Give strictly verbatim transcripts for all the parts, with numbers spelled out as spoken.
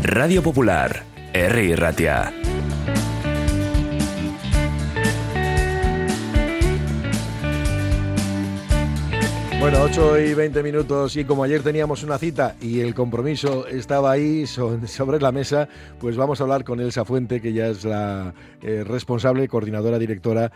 Radio Popular, Herri Ratia. Bueno, ocho y veinte minutos, y como ayer teníamos una cita y el compromiso estaba ahí sobre la mesa, pues vamos a hablar con Elsa Fuente, que ya es la eh, responsable, coordinadora, directora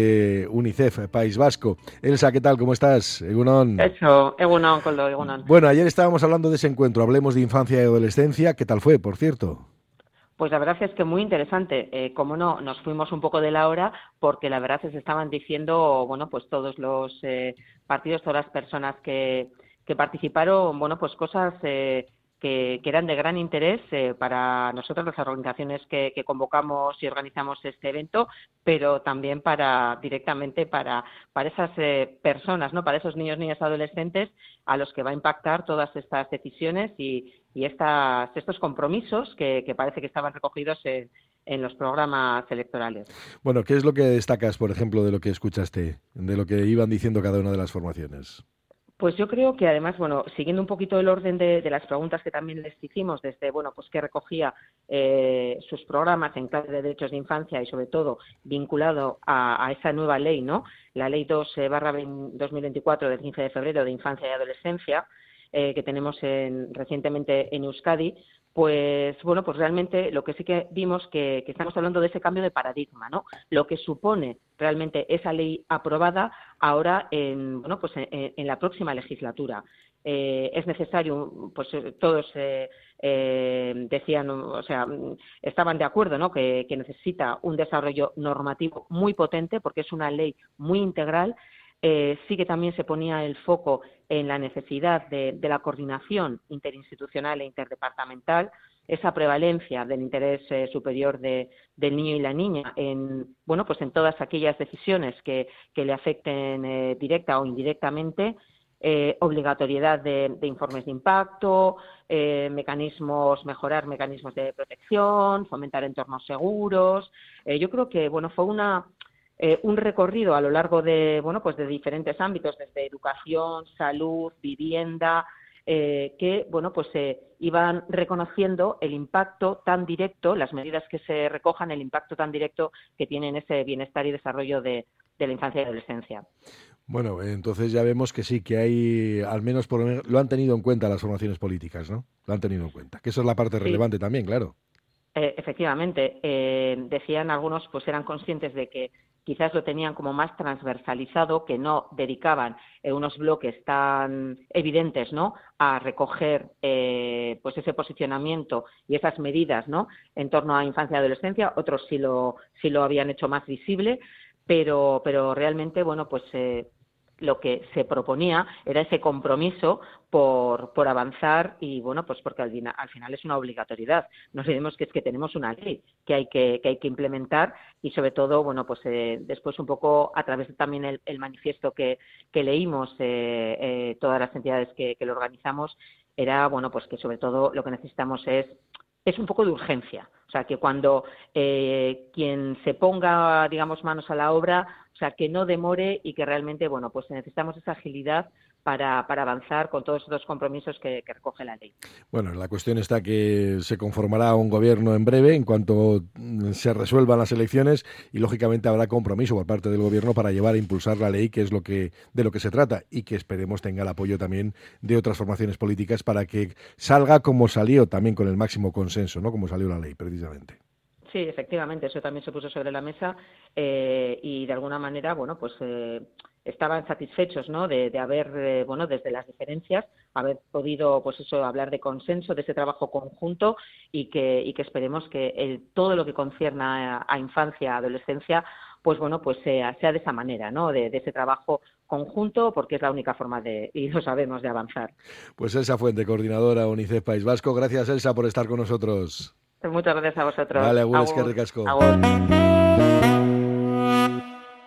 de UNICEF País Vasco. Elsa, ¿qué tal? ¿Cómo estás? Egunon. Eso, Egunon, Coldo, Egunon. Bueno, ayer estábamos hablando de ese encuentro, hablemos de infancia y adolescencia. ¿Qué tal fue, por cierto? Pues la verdad es que muy interesante. Eh, como no, nos fuimos un poco de la hora porque la verdad es que estaban diciendo, bueno, pues todos los eh, partidos, todas las personas que, que participaron, bueno, pues cosas eh, que, que eran de gran interés eh, para nosotros, las organizaciones que, que convocamos y organizamos este evento, pero también para directamente para, para esas eh, personas, ¿no? Para esos niños, niñas, adolescentes a los que va a impactar todas estas decisiones y y estas, estos compromisos que, que parece que estaban recogidos en, en los programas electorales. Bueno, ¿qué es lo que destacas, por ejemplo, de lo que escuchaste, de lo que iban diciendo cada una de las formaciones? Pues yo creo que además, bueno, siguiendo un poquito el orden de, de las preguntas que también les hicimos, desde, bueno, pues que recogía eh, sus programas en clave de derechos de infancia y sobre todo vinculado a, a esa nueva ley, ¿no? La ley dos barra dos mil veinticuatro del quince de febrero de infancia y adolescencia, Eh, que tenemos en, recientemente en Euskadi, pues bueno, pues realmente lo que sí que vimos que, que estamos hablando de ese cambio de paradigma, ¿no? Lo que supone realmente esa ley aprobada ahora en, bueno, pues en, en la próxima legislatura. Eh, es necesario, pues todos eh, eh, decían, o sea, estaban de acuerdo, ¿no? Que, que necesita un desarrollo normativo muy potente porque es una ley muy integral. Eh, sí que también se ponía el foco en la necesidad de, de la coordinación interinstitucional e interdepartamental, esa prevalencia del interés eh, superior de, del niño y la niña en, bueno, pues en todas aquellas decisiones que, que le afecten eh, directa o indirectamente, eh, obligatoriedad de, de informes de impacto, eh, mecanismos, mejorar mecanismos de protección, fomentar entornos seguros. Eh, yo creo que, bueno, fue una Eh, un recorrido a lo largo de, bueno, pues de diferentes ámbitos, desde educación, salud, vivienda, eh, que, bueno, pues eh, iban reconociendo el impacto tan directo, las medidas que se recojan, el impacto tan directo que tienen ese bienestar y desarrollo de, de la infancia y adolescencia. Bueno, entonces ya vemos que sí, que hay, al menos por lo menos, lo han tenido en cuenta las formaciones políticas, ¿no? Lo han tenido en cuenta, que eso es la parte relevante sí. También, claro. Eh, efectivamente, eh, decían algunos, pues eran conscientes de que quizás lo tenían como más transversalizado, que no dedicaban eh, unos bloques tan evidentes, ¿no?, a recoger eh, pues ese posicionamiento y esas medidas, ¿no?, en torno a infancia y adolescencia. Otros sí lo sí lo habían hecho más visible, pero pero realmente, bueno, pues eh, lo que se proponía era ese compromiso por, por avanzar y, bueno, pues porque al, al final es una obligatoriedad. No olvidemos que es que tenemos una ley que hay que, que, hay que implementar y, sobre todo, bueno, pues eh, después un poco a través de también el, el manifiesto que, que leímos eh, eh, todas las entidades que, que lo organizamos, era, bueno, pues que sobre todo lo que necesitamos es es un poco de urgencia. O sea, que cuando eh, quien se ponga, digamos, manos a la obra, o sea, que no demore y que realmente, bueno, pues necesitamos esa agilidad para, para avanzar con todos esos compromisos que, que recoge la ley. Bueno, la cuestión está que se conformará un gobierno en breve en cuanto se resuelvan las elecciones y, lógicamente, habrá compromiso por parte del gobierno para llevar a impulsar la ley, que es lo que de lo que se trata, y que esperemos tenga el apoyo también de otras formaciones políticas para que salga como salió, también con el máximo consenso, ¿no?, como salió la ley, precisamente. Sí, efectivamente, eso también se puso sobre la mesa eh, y de alguna manera, bueno, pues eh, estaban satisfechos, ¿no?, de, de haber, eh, bueno, desde las diferencias, haber podido, pues eso, hablar de consenso, de ese trabajo conjunto y que, y que esperemos que el, todo lo que concierna a, a infancia, adolescencia, pues bueno, pues sea, sea de esa manera, ¿no?, de, de ese trabajo conjunto, porque es la única forma de, y lo sabemos, de avanzar. Pues Elsa Fuente, coordinadora UNICEF País Vasco. Gracias, Elsa, por estar con nosotros. Muchas gracias a vosotros. Vale, agur, eskerrik asko. Agur.